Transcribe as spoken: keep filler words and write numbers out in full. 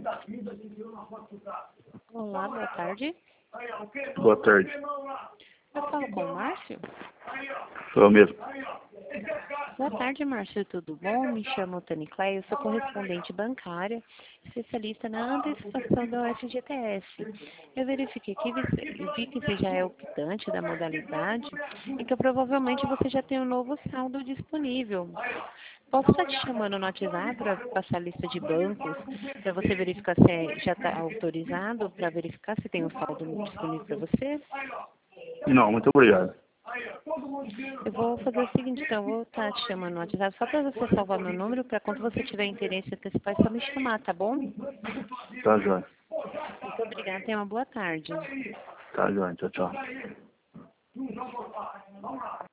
Olá, boa tarde. Boa tarde. Eu falo com o Márcio? Sou eu mesmo. Boa tarde, Márcio, tudo bom? Me chamo Tani Clay, eu sou correspondente bancária, especialista na antecipação da U F G T S. Eu verifiquei que você, eu vi que você já é optante da modalidade e que provavelmente você já tem um novo saldo disponível. Posso estar te chamando no WhatsApp para passar a lista de bancos, para você verificar se é- já está autorizado, para verificar se tem um saldo disponível para você? Não, muito obrigado. Eu vou fazer o seguinte, então, eu vou estar te chamando no WhatsApp só para você salvar meu número, para quando você tiver interesse em antecipar, é só me chamar, tá bom? Tá, joia. Muito obrigada, tenha uma boa tarde. Tá, joia. Tchau, tchau.